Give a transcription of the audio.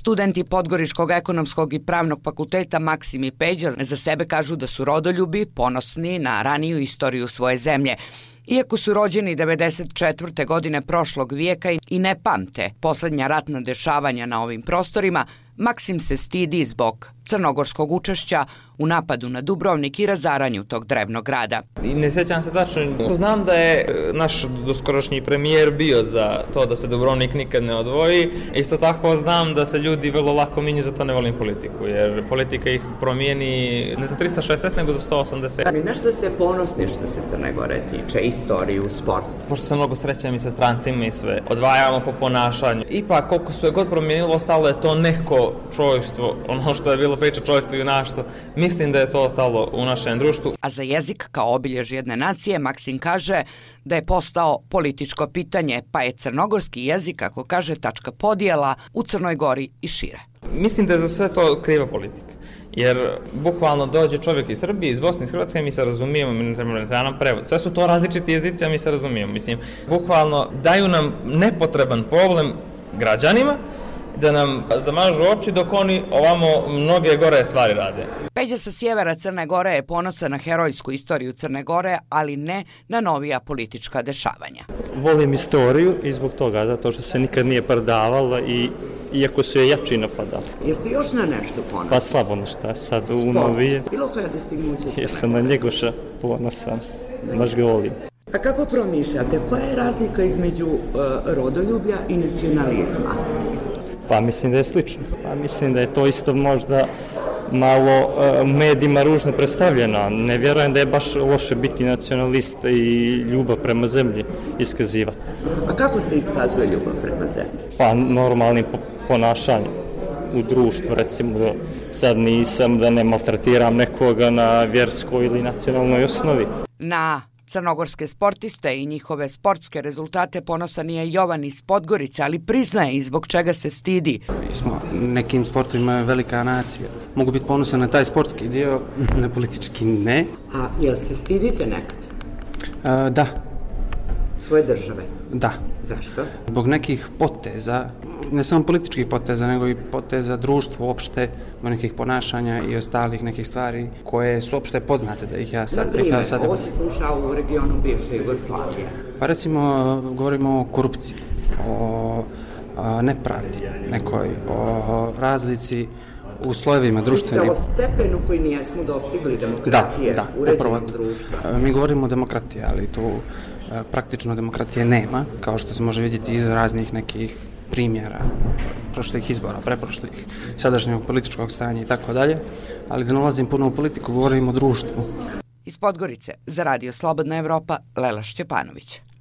Studenti Podgoričkog ekonomskog i pravnog fakulteta Maksim i Peđa za sebe kažu da su rodoljubi, ponosni na raniju istoriju svoje zemlje. Iako su rođeni 94. godine prošlog vijeka i ne pamte poslednja ratna dešavanja na ovim prostorima, Maksim se stidi zbog crnogorskog učešća u napadu na Dubrovnik i razaranju tog drevnog grada. I ne sjećam se tačno. Znam da je naš doskorošnji premijer bio za to da se Dubrovnik nikad ne odvoji. Isto tako znam da se ljudi vrlo lako minju, zato ne volim politiku, jer politika ih promijeni ne za 360 nego za 180. Ali nešto se ponosni što se Crne Gore tiče, istoriju, sport. Pošto sam mnogo srećan i sa strancima i sve, odvajamo po ponašanju. Ipak, koliko se god promijenilo, ostalo je to neko čojstvo, ono što je bilo priča čojstvo i junaštvo. Mislim da je to ostalo u našem društvu. A za jezik kao obilježje jedne nacije, Maksim kaže da je postao političko pitanje, pa je crnogorski jezik, kako kaže, tačka podijela u Crnoj Gori i šire. Mislim da je za sve to kriva politika. Jer bukvalno dođe čovjek iz Srbije, iz Bosne, iz Hrvatske, mi se razumijemo, mi ne treba nam prevod. Sve su to različiti jezici, a mi se razumijemo. Mislim, bukvalno daju nam nepotreban problem građanima, da nam zamažu oči dok oni ovamo mnoge gore stvari rade. Peđa sa sjevera Crne Gore je ponosan na herojsku istoriju Crne Gore, ali ne na novija politička dešavanja. Volim istoriju i zbog toga, zato što se nikad nije predavala i iako su je jači napadali. Jeste još na nešto ponosan? Pa slabo nešto, sad u novije. Bilo koja dostignuća? Jesam na Njegoša ponosan, baš ga volim. A kako promišljate, koja je razlika između rodoljublja i nacionalizma? Pa mislim da je slično. Pa mislim da je to isto možda malo medijima ružno predstavljeno. Ne vjerujem da je baš loše biti nacionalist i ljubav prema zemlji iskazivati. A kako se iskazuje ljubav prema zemlji? Pa normalnim ponašanjem u društvu, recimo da sad nisam da ne maltretiram nekoga na vjerskoj ili nacionalnoj osnovi. Na crnogorske sportiste i njihove sportske rezultate ponosan je Jovan iz Podgorice, ali priznaje i zbog čega se stidi. Mi smo nekim sportovima velika nacija. Mogu biti ponosan na taj sportski dio, na politički ne. A jel se stidite nekad? Da. Svoje države? Da. Zašto? Zbog nekih poteza, ne samo političkih poteza, nego i poteza društva uopšte, nekih ponašanja i ostalih nekih stvari koje su uopšte poznate da ih ja sad... Naprimjer, ovo se sluša u regionu bivše Jugoslavije. Pa recimo, govorimo o korupciji, o nepravdi nekoj, o razlici u slojevima društvenim. O stepenu koji nijesmo dostigli demokratije, uređenog društva. Mi govorimo o demokratiji, ali tu praktično demokratije nema, kao što se može vidjeti iz raznih nekih primjera prošlih izbora, preprošlih, sadašnjeg političkog stanja i tako dalje, ali da ne ulazim puno u politiku, govorimo o društvu. Iz Podgorice za Radio Slobodna Evropa, Lela Šćepanović.